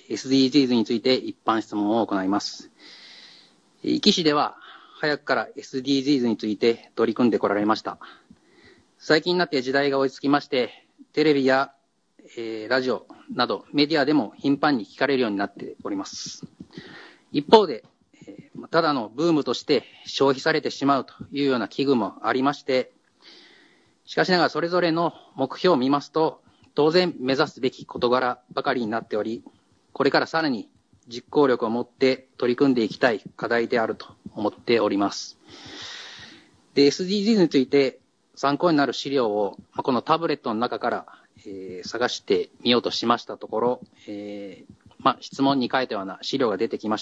SDGs について一般質問を行います。壱岐市では早くから SDGs について取り組んでこられました。最近になって時代が追いつきまして、テレビや、ラジオなどメディアでも頻繁に聞かれるようになっております。一方で、ただのブームとして消費されてしまうというような危惧もありまして、しかしながらそれぞれの目標を見ますと、当然目指すべき事柄ばかりになっており、これからさらに実行力を持って取り組んでいきたい課題であると思っております。で、SDGs について参考になる資料をこのタブレットの中から、探してみようとしましたところ、質問に書いたような資料が出てきました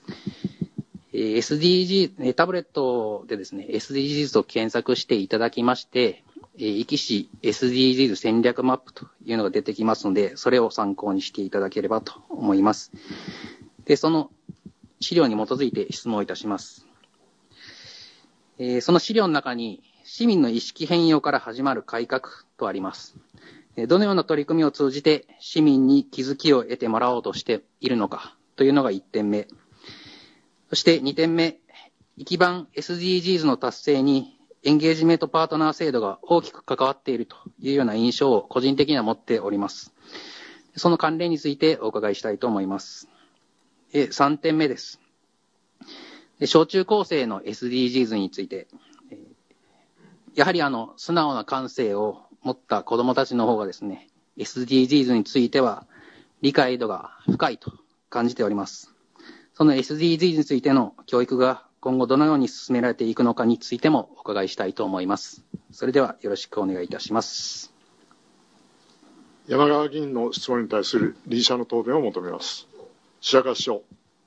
。SDG、タブレットでですね、SDGs と検索していただきまして、壱岐市 SDGs 戦略マップというのが出てきますので、それを参考にしていただければと思います。で、その資料に基づいて質問いたします。その資料の中に、市民の意識変容から始まる改革とあります。どのような取り組みを通じて市民に気づきを得てもらおうとしているのかというのが1点目。そして2点目、壱岐版 SDGs の達成にエンゲージメントパートナー制度が大きく関わっているというような印象を個人的には持っております。その関連についてお伺いしたいと思います。3点目です。小中高生の SDGs について、やはり素直な感性を持った子どもたちの方がですね、SDGs については理解度が深いと感じております。その SDGs についての教育が今後どのように進められていくのかについてもお伺いしたいと思います。それではよろしくお願いいたします。 山川議員の質問に対する理事者の答弁を求めます。白川市長。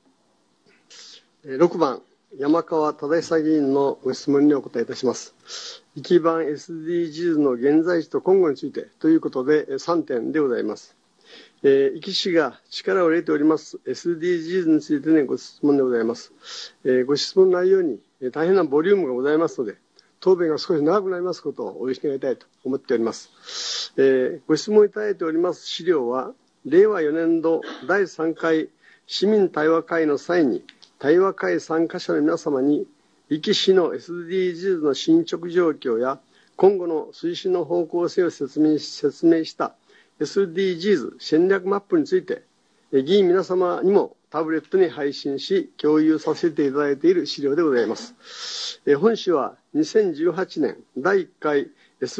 6番、山川忠久議員のご質問にお答えいたします。壱岐版 SDGs の現在地と今後についてということで3点でございます。壱岐市が力を入れております SDGs についてのご質問でございます。ご質問内容に大変なボリュームがございますので、答弁が少し長くなりますことをお許し願いたいと思っております。ご質問いただいております資料は、令和4年度第3回市民対話会の際に、対話会参加者の皆様に、壱岐市の SDGs の進捗状況や、今後の推進の方向性を説明した SDGs 戦略マップについて、議員皆様にもタブレットに配信し、共有させていただいている資料でございます。本市は2018年第1回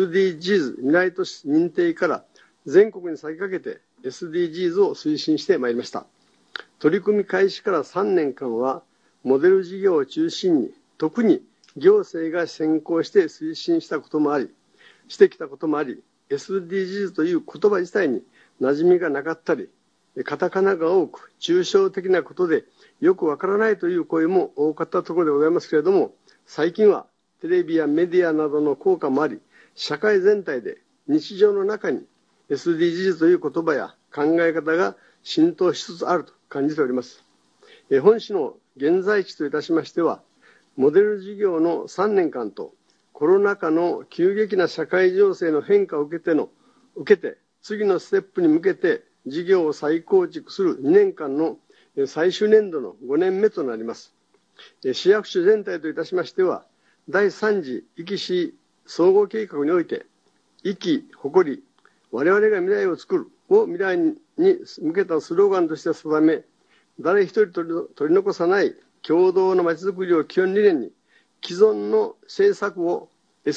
SDGs 未来都市認定から全国に先駆けて SDGs を推進してまいりました。取り組み開始から3年間は、モデル事業を中心に、特に行政が先行して推進してきたこともあり、SDGs という言葉自体に馴染みがなかったり、カタカナが多く、抽象的なことでよくわからないという声も多かったところでございますけれども、最近はテレビやメディアなどの効果もあり、社会全体で日常の中に SDGs という言葉や考え方が浸透しつつあると感じております。本市の現在地といたしましては、モデル事業の3年間とコロナ禍の急激な社会情勢の変化を受けて、次のステップに向けて事業を再構築する2年間の最終年度の5年目となります。市役所全体といたしましては、第3次壱岐市総合計画において、壱岐、誇り、我々が未来を作るを未来に向けたスローガンとして定め、誰一人取り残さない共同のまちづくりを基本理念に、既存の政策を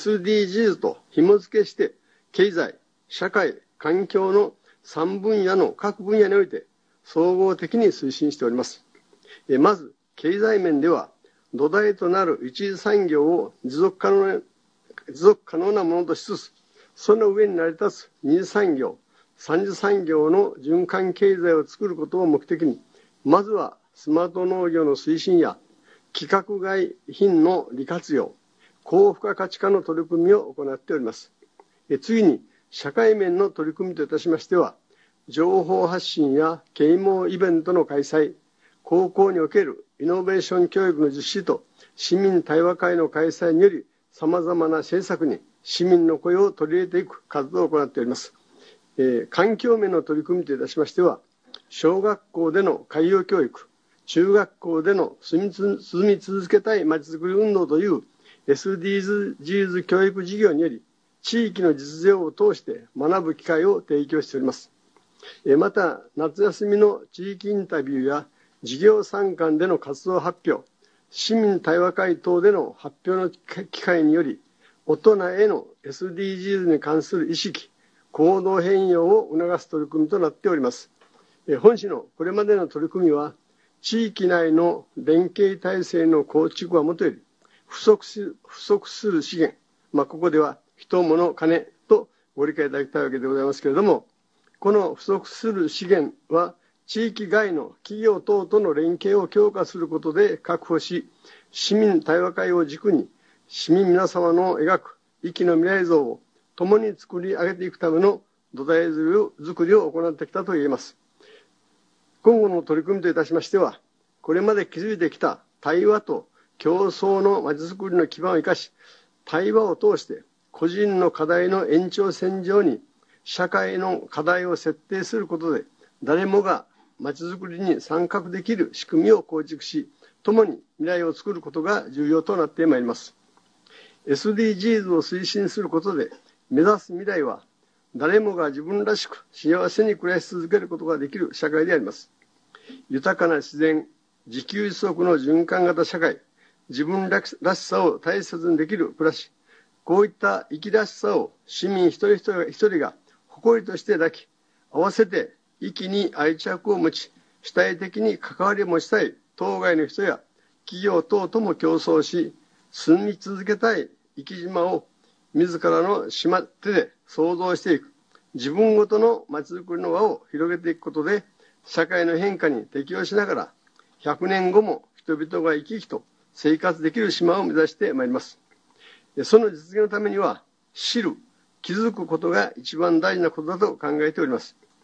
SDGs と紐付けして、経済、社会、環境の3分野の各分野において総合的に推進しております。まず、経済面では、土台となる一次産業を持続可能なものとしつつ、その上に成り立つ二次産業、三次産業の循環経済を作ることを目的に、まずはスマート農業の推進や規格外品の利活用、高付加価値化の取り組みを行っております。次に、社会面の取り組みといたしましては、情報発信や啓蒙イベントの開催、高校におけるイノベーション教育の実施と市民対話会の開催により、様々な政策に市民の声を取り入れていく活動を行っております。環境面の取り組みといたしましては、 小学校での海洋教育、中学校での住み続けたいまちづくり運動という SDGs 教育事業により、地域の実情を通して学ぶ機会を提供しております。また、夏休みの地域インタビューや事業参観での活動発表、市民対話会等での発表の機会により、大人への SDGs に関する意識、行動変容を促す取り組みとなっております。本市のこれまでの取り組みは、地域内の連携体制の構築はもとより、不足する資源、ここでは人、物、金とご理解いただきたいわけでございますけれども、この不足する資源は、地域外の企業等との連携を強化することで確保し、市民対話会を軸に、市民皆様の描く生きの未来像を共に作り上げていくための土台作りを行ってきたと言えます。今後の取り組みといたしましては、これまで築いてきた対話と競争のまちづくりの基盤を生かし、対話を通して個人の課題の延長線上に社会の課題を設定することで、誰もがまちづくりに参画できる仕組みを構築し、共に未来を作ることが重要となってまいります。SDGs を推進することで目指す未来は、誰もが自分らしく幸せに暮らし続けることができる社会であります。豊かな自然、自給自足の循環型社会、自分らしさを大切にできる暮らし、こういった生きらしさを市民一人一人が誇りとして抱き、合わせて生きに愛着を持ち、主体的に関わりを持ちたい当該の人や企業等とも競争し、住み続けたい生き島を自らの手で創造していく、自分ごとのまちづくりの輪を広げていくことで、社会の変化に適応しながら、100年後も人々が生き生きと生活できる島を目指してまいります。その実現のためには、知る、気づくことが一番大事なことだと考えております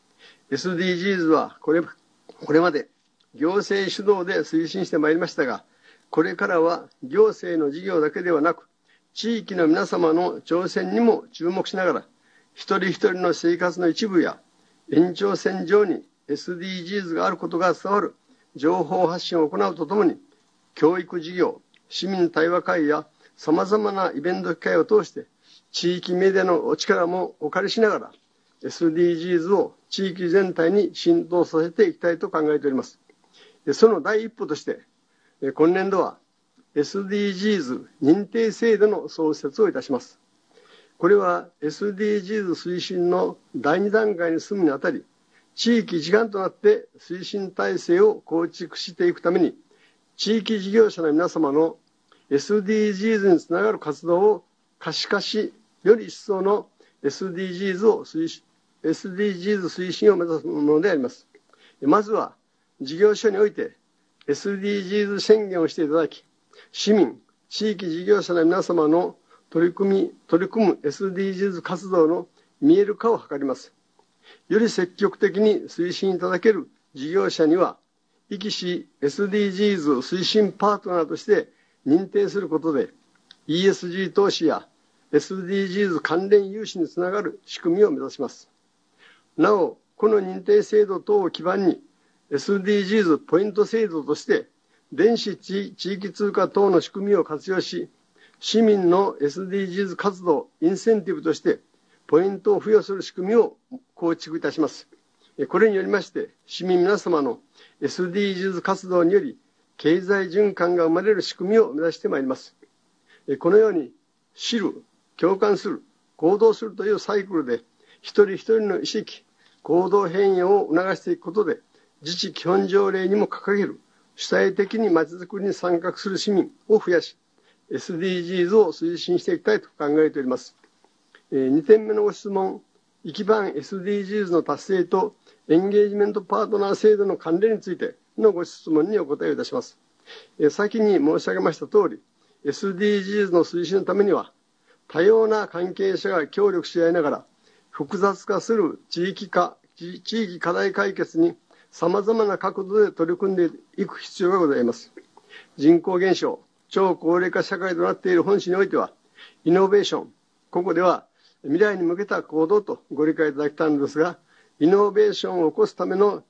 。SDGs はこれまで行政主導で推進してまいりましたが、これからは行政の事業だけではなく、地域の皆様の挑戦にも注目しながら、一人一人の生活の一部や延長線上に SDGs があることが伝わる情報発信を行うとともに、教育事業、市民対話会や様々なイベント機会を通して、地域メディアのお力もお借りしながら、SDGs を地域全体に浸透させていきたいと考えております。その第一歩として、今年度は SDGs 認定制度の創設をいたします。これは SDGs 推進の第2段階に進むにあたり、地域一丸となって推進体制を構築していくために、地域事業者の皆様の SDGs につながる活動を可視化し、より一層の SDGs 推進を目指すものであります。まずは、事業所において SDGs 宣言をしていただき、市民、地域事業者の皆様の取り組む SDGs 活動の見える化を図ります。より積極的に推進いただける事業者には、壱岐市 SDGs 推進パートナーとして認定することで、ESG 投資や SDGs 関連融資につながる仕組みを目指します。なお、この認定制度等を基盤に、SDGs ポイント制度として、電子地域通貨等の仕組みを活用し、市民の SDGs 活動、インセンティブとして、ポイントを付与する仕組みを構築いたします。これによりまして、市民皆様の SDGs 活動により、経済循環が生まれる仕組みを目指してまいります。このように、知る、共感する、行動するというサイクルで、一人一人の意識、行動変容を促していくことで、自治基本条例にも掲げる、主体的にまちづくりに参画する市民を増やし、SDGs を推進していきたいと考えております。2点目のご質問、壱岐版 SDGs の達成とエンゲージメントパートナー制度の関連についてのご質問にお答えをいたします。先に申し上げました通り、SDGs の推進のためには、多様な関係者が協力し合いながら、複雑化する地域課題解決に様々な角度で取り組んでいく必要がございます。人口減少、超高齢化社会となっている本市においては、イノベーション、ここでは未来に向けた行動とご理解いただきたいのですが、イノベーションを起こすための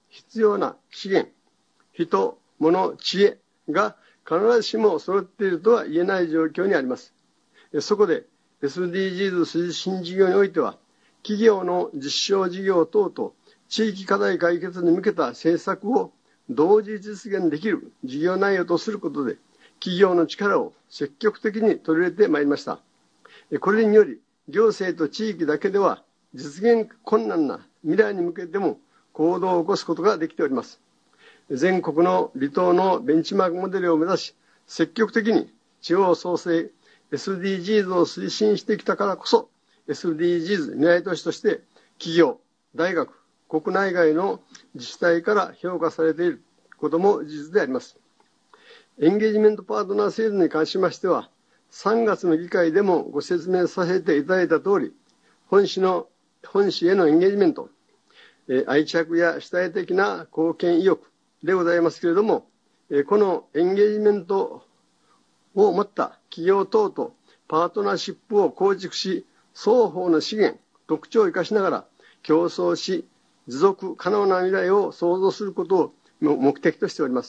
必要な資源、人、物、知恵が必ずしも揃っているとは言えない状況にあります。そこで SDGs 推進事業においては、企業の実証事業等と地域課題解決に向けた政策を同時実現できる事業内容とすることで、企業の力を積極的に取り入れてまいりました。これにより、行政と地域だけでは実現困難な未来に向けても行動を起こすことができております。全国の離島のベンチマークモデルを目指し、積極的に地方創生、SDGs を推進してきたからこそ、SDGs 未来都市として企業、大学、国内外の自治体から評価されていることも事実であります。エンゲージメントパートナー制度に関しましては、3月の議会でもご説明させていただいたとおり、本市へのエンゲージメント、愛着や主体的な貢献意欲でございますけれども、このエンゲージメントを持った企業等とパートナーシップを構築し、双方の資源、特徴を生かしながら競争し、持続可能な未来を創造することを目的としております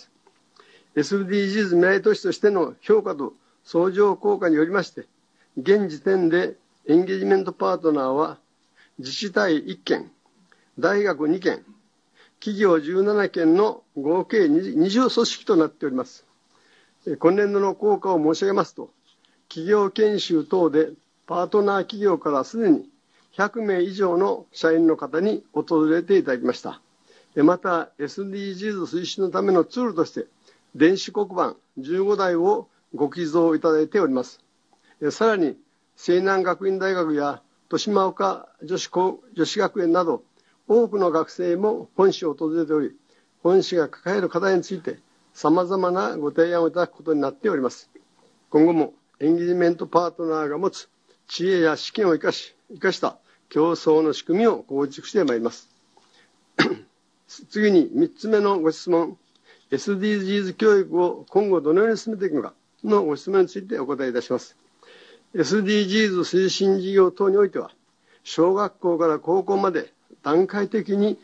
。SDGs 未来都市としての評価と相乗効果によりまして、現時点でエンゲージメントパートナーは自治体1件、大学2件、企業17件の合計20組織となっております。今年度の効果を申し上げますと、企業研修等でパートナー企業からすでに100名以上の社員の方に訪れていただきました。また SDGs 推進のためのツールとして電子黒板15台をご寄贈いただいております。さらに西南学院大学や豊島岡女子学園など多くの学生も本市を訪れており、本市が抱える課題について様々なご提案をいただくことになっております。今後もエンゲージメントパートナーが持つ知恵や資金を生かした競争の仕組みを構築してまいります。次に3つ目のご質問、SDGs 教育を今後どのように進めていくのかのご質問についてお答えいたします。SDGs 推進事業等においては、小学校から高校まで段階的に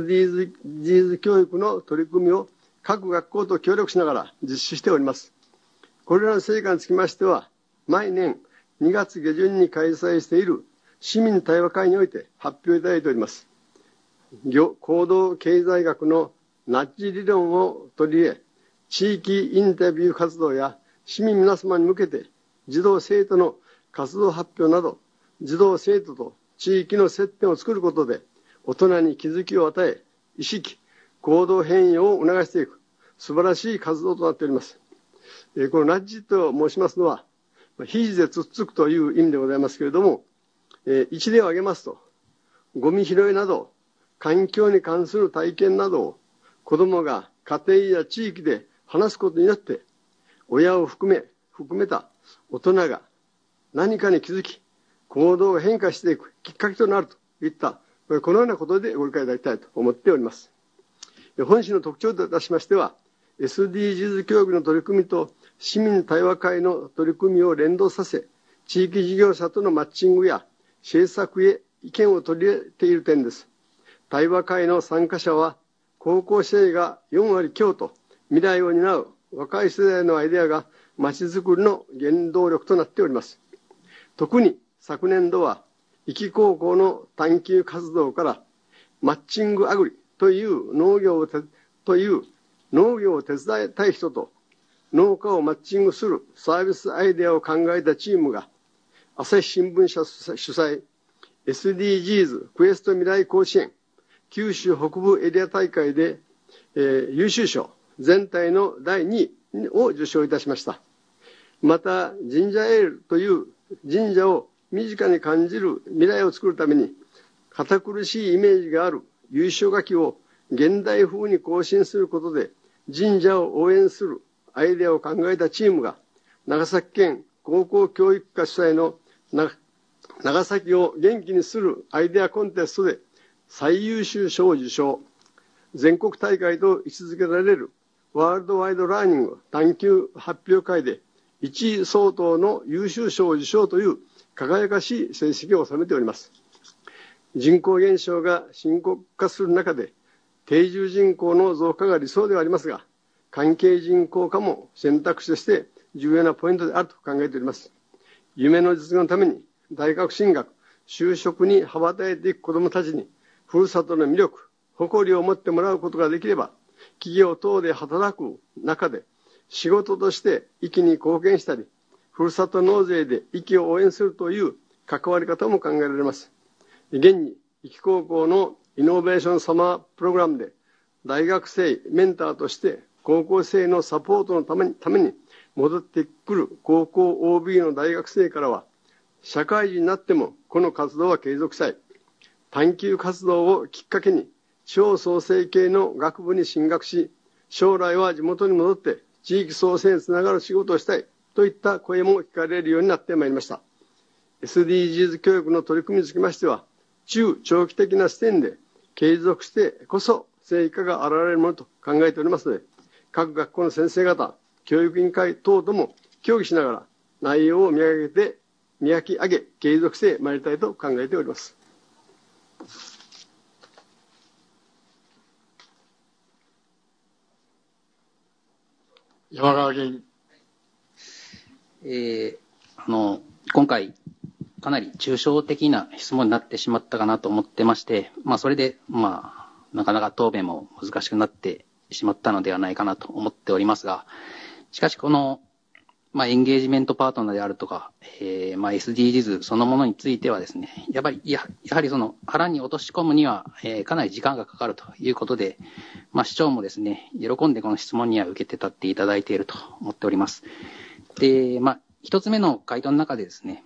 SDGs 教育の取り組みを各学校と協力しながら実施しております。これらの成果につきましては、毎年2月下旬に開催している市民対話会において発表いただいております。行動経済学のナッジ理論を取り入れ、地域インタビュー活動や市民皆様に向けて児童生徒の活動発表など、児童生徒と地域の接点を作ることで、大人に気づきを与え、意識、行動変容を促していく、素晴らしい活動となっております。このナッジと申しますのは、非でつっつくという意味でございますけれども、一例を挙げますと、ゴミ拾いなど、環境に関する体験などを子どもが家庭や地域で話すことによって、親を含めた大人が何かに気づき、行動を変化していくきっかけとなるといった、このようなことでご理解いただきたいと思っております。本市の特徴といたしましては、SDGs 教育の取り組みと市民対話会の取り組みを連動させ、地域事業者とのマッチングや政策へ意見を取り入れている点です。対話会の参加者は、高校生が4割強と未来を担う若い世代のアイデアがまちづくりの原動力となっております。特に昨年度は、壱岐高校の探究活動からマッチングアグリという農業を手伝いたい人と農家をマッチングするサービスアイデアを考えたチームが、朝日新聞社主催 SDGs クエスト未来甲子園九州北部エリア大会で、優秀賞全体の第2位を受賞いたしました。また、ジンジャーエールという神社を身近に感じる未来を作るために、堅苦しいイメージがある優勝書きを現代風に更新することで神社を応援するアイデアを考えたチームが、長崎県高校教育課主催の長崎を元気にするアイデアコンテストで最優秀賞を受賞。全国大会と位置づけられるワールドワイドラーニング探究発表会で1位相当の優秀賞を受賞という輝かしい成績を収めております。人口減少が深刻化する中で、 定住人口の増加が理想ではありますが、関係人口化も選択肢として重要なポイントであると考えております。夢の実現のために大学進学、就職に羽ばたいていく子どもたちに、ふるさとの魅力、誇りを持ってもらうことができれば、企業等で働く中で仕事として息に貢献したり、ふるさと納税で息を応援するという関わり方も考えられます。現に、壱岐高校のイノベーションサマープログラムで、大学生メンターとして高校生のサポートのために戻ってくる高校 OB の大学生からは、社会人になってもこの活動は継続したい。探究活動をきっかけに、地方創生系の学部に進学し、将来は地元に戻って地域創生につながる仕事をしたいといった声も聞かれるようになってまいりました。SDGs 教育の取り組みにつきましては、中長期的な視点で継続してこそ成果が現れるものと考えておりますので、各学校の先生方、教育委員会等とも協議しながら内容を磨き上げ、継続してまいりたいと考えております。 山川議員。 今回、かなり抽象的な質問になってしまったかなと思ってまして、それで、なかなか答弁も難しくなってしまったのではないかなと思っておりますが、しかしこの、エンゲージメントパートナーであるとか、SDGs そのものについてはですね、やはりその腹に落とし込むには、かなり時間がかかるということで、市長もですね、喜んでこの質問には受けて立っていただいていると思っております。で、一つ目の回答の中でですね、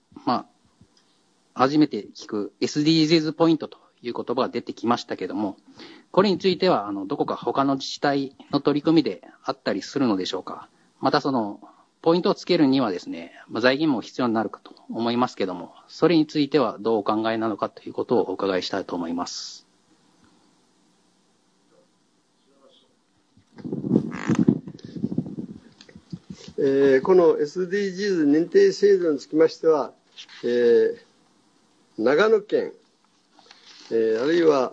初めて聞く SDGs ポイントという言葉が出てきましたけども、これについては、どこか他の自治体の取り組みであったりするのでしょうか。またその、ポイントをつけるにはですね、財源も必要になるかと思いますけども、それについてはどうお考えなのかということをお伺いしたいと思います。 この SDGs 認定制度につきましては、長野県、あるいは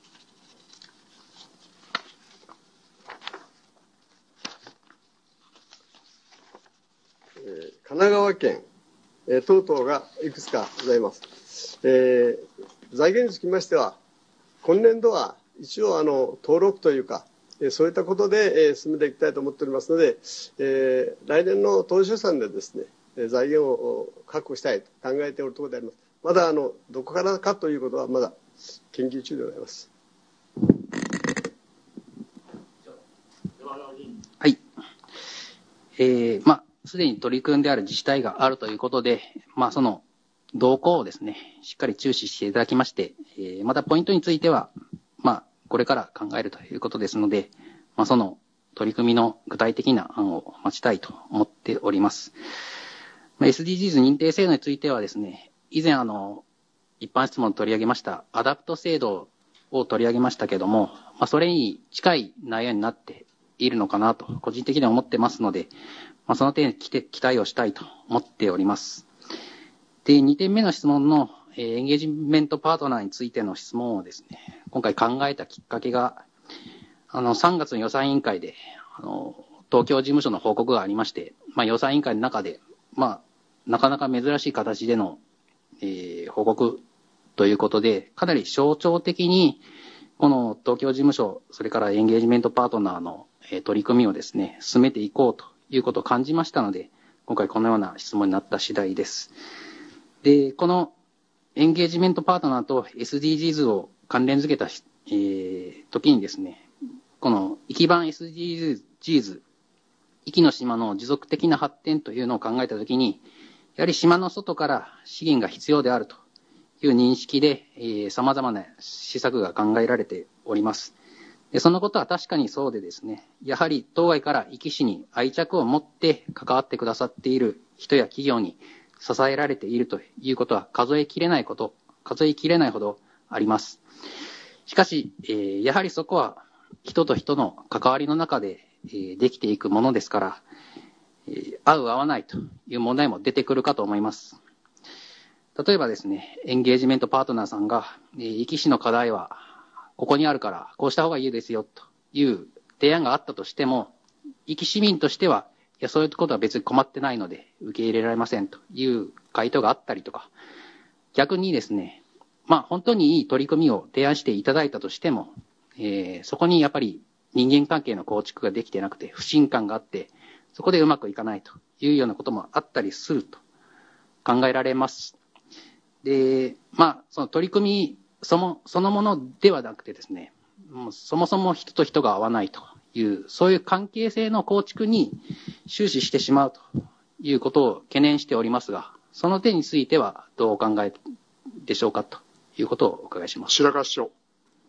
神奈川県、等々がいくつかございます。財源につきましては、今年度は一応登録というか、そういったことで進めていきたいと思っておりますので、来年の当初予算でですね、財源を確保したいと考えておるところであります。まだどこからかということはまだ研究中でございます。 はい。すでに取り組んである自治体があるということで、その動向をですね、しっかり注視していただきまして、またポイントについては、これから考えるということですので、その取り組みの具体的な案を待ちたいと思っております。SDGs 認定制度についてはですね、以前一般質問を取り上げましたアダプト制度を取り上げましたけども、それに近い内容になっているのかなと個人的には思ってますので、その点に期待をしたいと思っております。で、2点目の質問のエンゲージメントパートナーについての質問をですね、今回考えたきっかけが、3月の予算委員会で、東京事務所の報告がありまして、予算委員会の中で、なかなか珍しい形での、報告ということで、かなり象徴的に、この東京事務所、それからエンゲージメントパートナーの、取り組みをですね、進めていこうということを感じましたので、今回このような質問になった次第です。で、このエンゲージメントパートナーと SDGs を関連づけた、時にですね、この壱岐版 SDGs、壱岐の島の持続的な発展というのを考えたときに、やはり島の外から資源が必要であるという認識で、様々な施策が考えられております。で、そのことは確かにそうでですね、やはり当該から壱岐市に愛着を持って関わってくださっている人や企業に支えられているということは数えきれないほどあります。しかし、やはりそこは人と人の関わりの中で、できていくものですから、合う合わないという問題も出てくるかと思います。例えばですね、エンゲージメントパートナーさんが、壱岐市の課題はここにあるから、こうした方がいいですよ、という提案があったとしても、壱岐市民としては、いや、そういうことは別に困ってないので、受け入れられませんという回答があったりとか、逆にですね、本当にいい取り組みを提案していただいたとしても、そこにやっぱり人間関係の構築ができてなくて、不信感があって、そこでうまくいかないというようなこともあったりすると考えられます。で、その取り組みそのものではなくてですね、もうそもそも人と人が合わないという、そういう関係性の構築に終始してしまうということを懸念しておりますが、その点についてはどうお考えでしょうかということをお伺いします。 白川市長。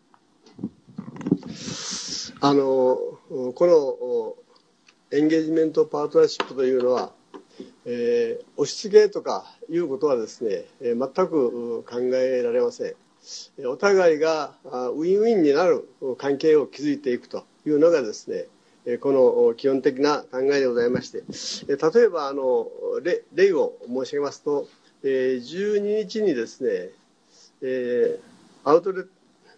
このエンゲージメントパートナーシップというのは、押し付けとかいうことはですね、全く考えられません。お互いがウィンウィンになる関係を築いていくというのがですね、この基本的な考えでございまして、例えば例を申し上げますと、12日にですね、アウトレット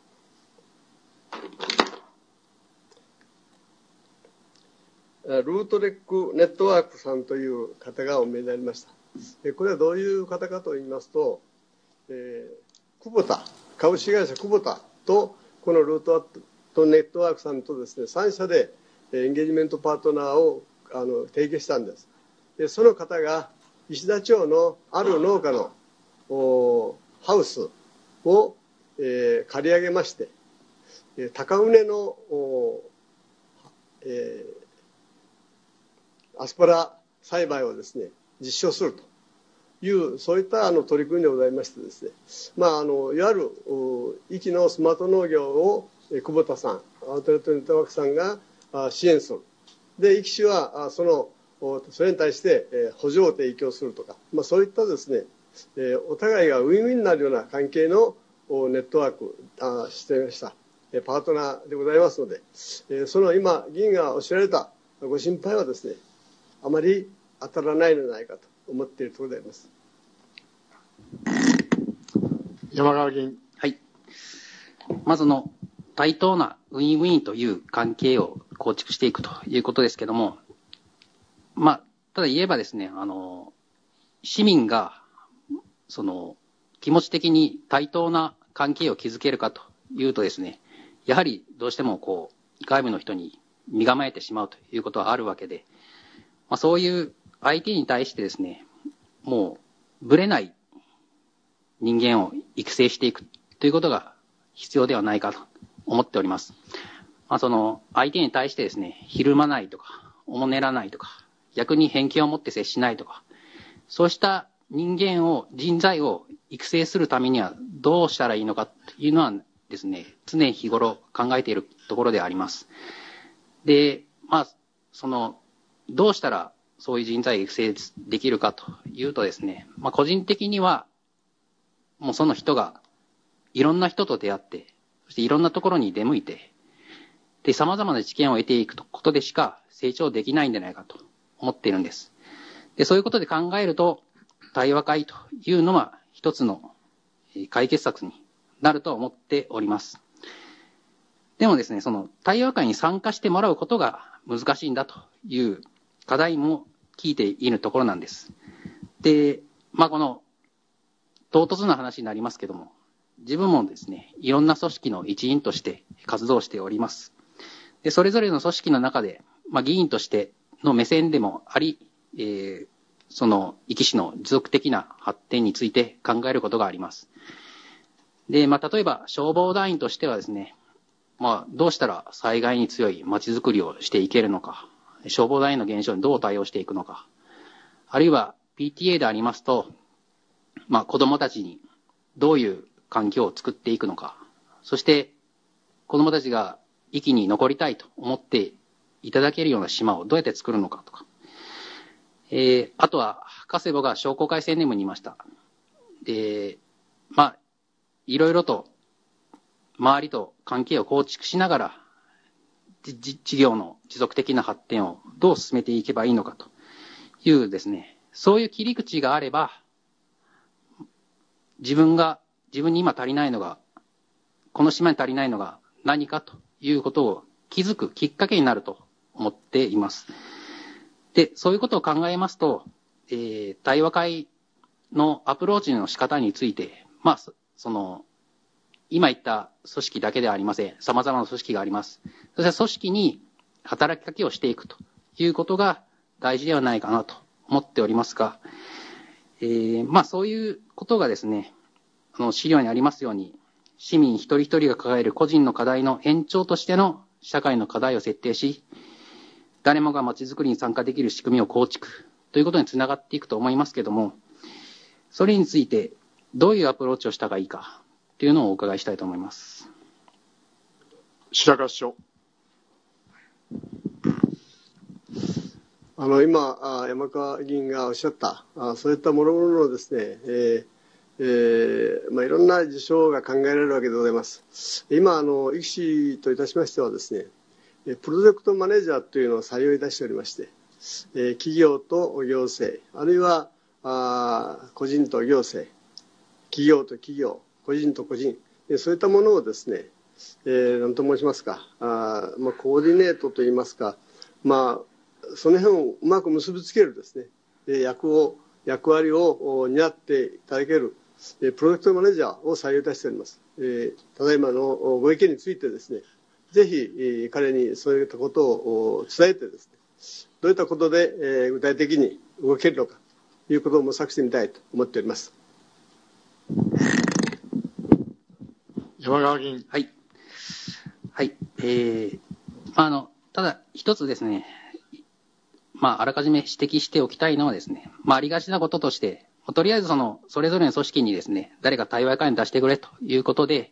ルートレックネットワークさんという方がお見えになりました。これはどういう方かといいますと、久保田、株式会社久保田と、このルートネットワークさんとですね、3社でエンゲージメントパートナーを提携したんです。で、その方が石田町のある農家のハウスを、借り上げまして、高畝のアスパラ栽培をですね、実証するという、そういった取り組みでございましてですね、いわゆる壱岐のスマート農業を久保田さん、アウトレットネットワークさんが支援する。で、壱岐市はそれに対して補助を提供するとか、そういったですね、お互いがウィンウィンになるような関係のネットワークしていました。パートナーでございますので、その今、議員がおっしゃられたご心配はですね、あまり当たらないのではないかと思っているところであります。 山川議員。 はい。まず対等なウィンウィンという関係を構築していくということですけども、ただ言えばですね、市民が、気持ち的に対等な関係を築けるかというとですね、やはりどうしても外部の人に身構えてしまうということはあるわけで、そういう相手に対してですね、もうぶれない人間を育成していくということが必要ではないかと思っております。相手に対してですね、ひるまないとか、おもねらないとか、逆に偏見を持って接しないとか、そうした人材を育成するためにはどうしたらいいのかというのはですね、常日頃考えているところであります。で、どうしたらそういう人材を育成できるかというとですね、個人的には、もうその人がいろんな人と出会って、そしていろんなところに出向いて、で、様々な知見を得ていくことでしか成長できないんじゃないかと思っているんです。で、そういうことで考えると、対話会というのは一つの解決策になると思っております。でもですね、その対話会に参加してもらうことが難しいんだという課題も聞いているところなんです。で、この唐突な話になりますけども、自分もですね、いろんな組織の一員として活動しております。で、それぞれの組織の中で、議員としての目線でもあり、壱岐市の持続的な発展について考えることがあります。で、例えば消防団員としてはですね、どうしたら災害に強い街づくりをしていけるのか、消防団員の減少にどう対応していくのか、あるいは PTA でありますと、子供たちにどういう環境を作っていくのか、そして子供たちが壱岐に残りたいと思っていただけるような島をどうやって作るのかとか、あとは加瀬母が商工会青年部にいました。で、いろいろと周りと関係を構築しながら事業の持続的な発展をどう進めていけばいいのかというですね、そういう切り口があれば、自分に今足りないのが、この島に足りないのが何かということを気づくきっかけになると思っています。で、そういうことを考えますと、対話会のアプローチの仕方について、今言った組織だけではありません。様々な組織があります。そして組織に働きかけをしていくということが大事ではないかなと思っておりますが、そういうことがですね、資料にありますように、市民一人一人が抱える個人の課題の延長としての社会の課題を設定し、誰もがまちづくりに参加できる仕組みを構築ということにつながっていくと思いますけども、それについてどういうアプローチをしたがいいかというのをお伺いしたいと思います。 白川市長。 今、山川議員がおっしゃった、そういったもろもろのですね、いろんな事象が考えられるわけでございます。今、医師といたしましてはですね、プロジェクトマネージャーというのを採用いたしておりまして、企業と行政、あるいは個人と行政、企業と企業、個人と個人、そういったものをですね、何と申しますか、コーディネートといいますか、その辺をうまく結びつけるですね、役割を担っていただける、プロジェクトマネージャーを採用いたしております。ただいまのご意見についてですね、ぜひ彼にそういったことを伝えてですね、どういったことで具体的に動けるのかということを模索してみたいと思っております。 山川議員。 はい。はい。ただ一つですね、あらかじめ指摘しておきたいのはですね、ありがちなこととして、とりあえずそれぞれの組織にですね、誰か対話会に出してくれということで、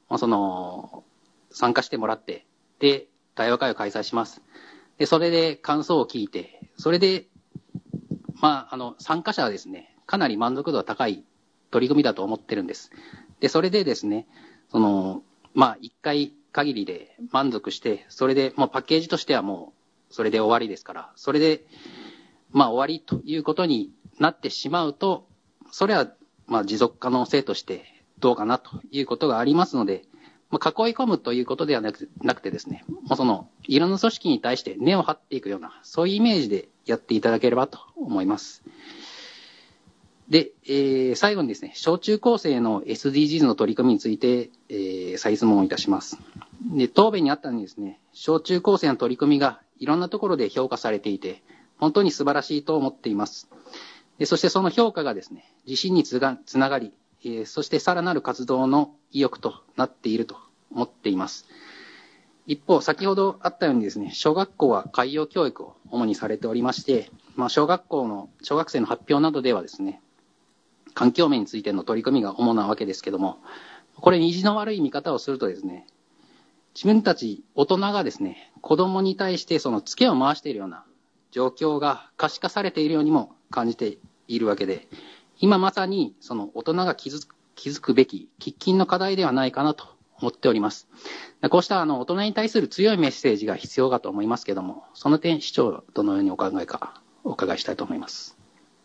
参加してもらって、で、対話会を開催します。で、それで感想を聞いて、それで、参加者はですね、かなり満足度が高い取り組みだと思ってるんです。で、それでですね、一回限りで満足して、それでもうパッケージとしてはもう、それで終わりですから、それで、終わりということになってしまうと、それは、持続可能性としてどうかなということがありますので、囲い込むということではなくてですね、いろんな組織に対して根を張っていくような、そういうイメージでやっていただければと思います。で、最後にですね、小中高生の SDGs の取り組みについて、再質問をいたします。で、答弁にあったようにですね、小中高生の取り組みがいろんなところで評価されていて、本当に素晴らしいと思っています。で、そしてその評価がですね、自信につながり、そしてさらなる活動の意欲となっていると思っています。一方、先ほどあったようにですね、小学校は海洋教育を主にされておりまして、小学生の発表などではですね、環境面についての取り組みが主なわけですけども、これに意地の悪い見方をするとですね、自分たち大人がですね、子供に対してそのツケを回しているような状況が可視化されているようにも感じているわけで、今まさにその大人が気づくべき喫緊の課題ではないかなと思っております。こうした大人に対する強いメッセージが必要かと思いますけども、その点市長どのようにお考えかお伺いしたいと思います。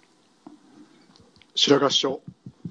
白川市長。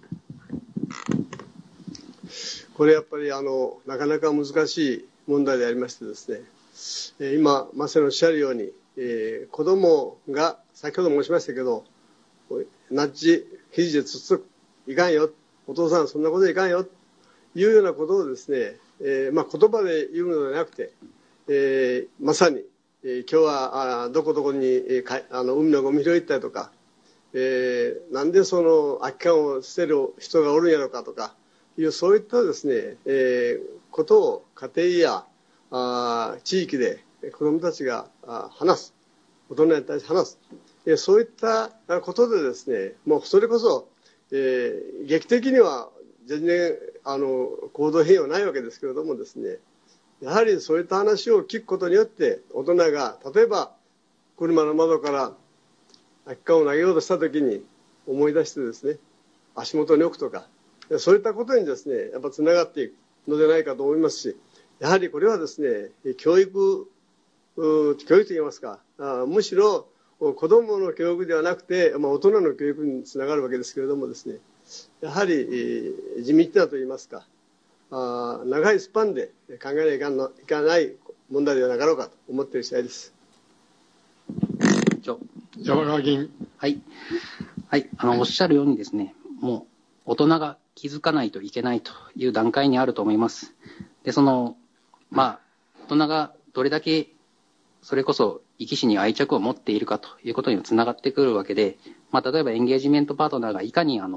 これやっぱりなかなか難しい問題でありましてですね、今まさにおっしゃるように、子供が先ほど申しましたけど、ナッジ肘でつつくいかんよ、お父さんそんなこといかんよというようなことをですね、言葉で言うのではなくて、まさに、今日はどこどこに海のゴミ拾い行ったりとか、なんでその空き缶を捨てる人がおるんやろかとかいうそういったですね、ことを家庭や地域で子どもたちが話す、大人に対して話す、そういったことでですね、もうそれこそ、劇的には全然行動変容ないわけですけれどもですね、やはりそういった話を聞くことによって大人が例えば車の窓から空き缶を投げようとしたときに思い出してですね、足元に置くとか、そういったことにですね、やっぱつながっていくのではないかと思いますし、やはりこれはですね、教育といいますか、むしろ子どもの教育ではなくて、大人の教育につながるわけですけれどもですね、やはり地道なといいますか、 長いスパンで考えないかない問題ではなかろうかと思っている次第です。 山川議員。 はい。はい。おっしゃるようにですね、もう、大人が気づかないといけないという段階にあると思います。で、大人がどれだけ、それこそ、生き死に愛着を持っているかということにもつながってくるわけで、例えばエンゲージメントパートナーがいかに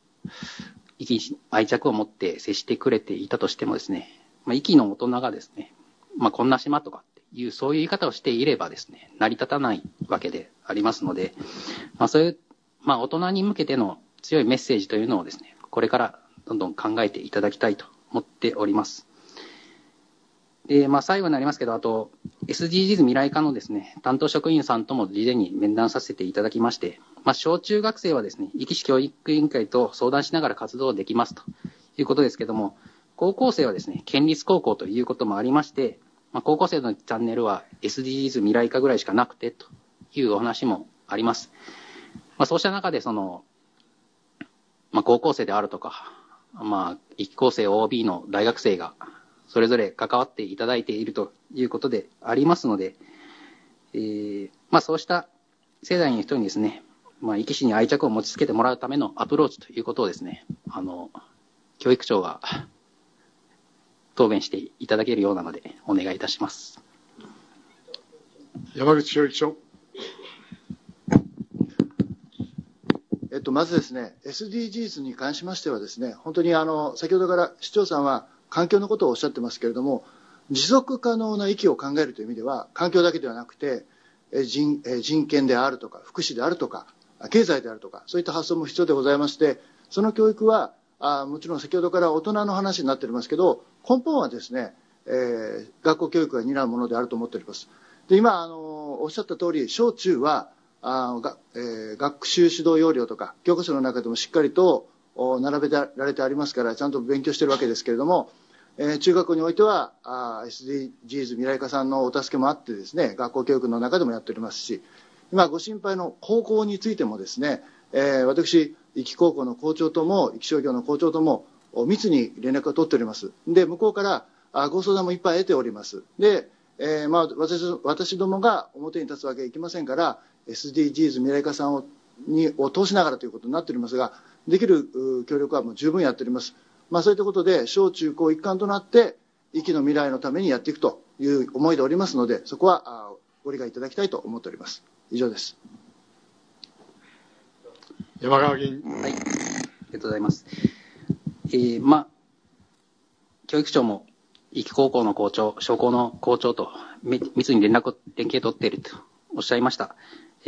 愛着を持って接してくれていたとしてもですね、生きの大人がですね、こんな島とかっていう、そういう言い方をしていればですね、成り立たないわけでありますので、そういう、大人に向けての強いメッセージというのをですね、これからどんどん考えていただきたいと思っております。で、最後になりますけど、あと、SDGs 未来課のですね、担当職員さんとも事前に面談させていただきまして、小中学生はですね、壱岐市教育委員会と相談しながら活動できますということですけども、高校生はですね、県立高校ということもありまして、高校生のチャンネルは SDGs 未来課ぐらいしかなくてというお話もあります。そうした中で高校生であるとか、壱岐高生 OB の大学生がそれぞれ関わっていただいているということでありますので、そうした世代の人にですね、壱岐市に愛着を持ちつけてもらうためのアプローチということをですね、教育長が答弁していただけるようなのでお願いいたします。 山口教育長。 まずですね、SDGs に関しましてはですね、本当に先ほどから市長さんは環境のことをおっしゃってますけれども、持続可能な域を考えるという意味では、環境だけではなくて、人権であるとか、福祉であるとか、経済であるとか、そういった発想も必要でございまして、その教育は、もちろん先ほどから大人の話になっておりますけど、根本はですね、学校教育が担うものであると思っております。で、今、おっしゃった通り、小中は、学習指導要領とか教科書の中でもしっかりと並べられてありますからちゃんと勉強しているわけですけれども、中学校においてはSDGs 未来課さんのお助けもあってですね、学校教育の中でもやっておりますし、今ご心配の高校についてもですね、私壱岐高校の校長とも壱岐商業の校長とも密に連絡を取っております。で、向こうからご相談もいっぱい得ております。で、私どもが表に立つわけにいきませんから、SDGs 未来課さんを通しながらということになっておりますが、できる協力はもう十分やっております。そういったことで小中高一貫となって壱岐の未来のためにやっていくという思いでおりますので、そこはご理解いただきたいと思っております。以上です。 山川議員。 はい、ありがとうございます。教育長も壱岐高校の校長、商工の校長と密に連携を取っているとおっしゃいました。ご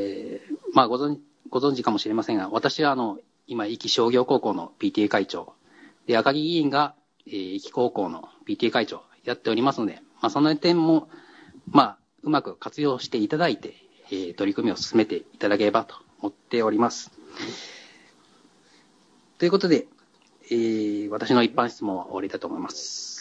存知かもしれませんが、私は今、壱岐商業高校の PTA 会長、で、赤木議員が、壱岐高校の PTA 会長やっておりますので、その点も、うまく活用していただいて、取り組みを進めていただければと思っております。ということで、私の一般質問は終わりだと思います。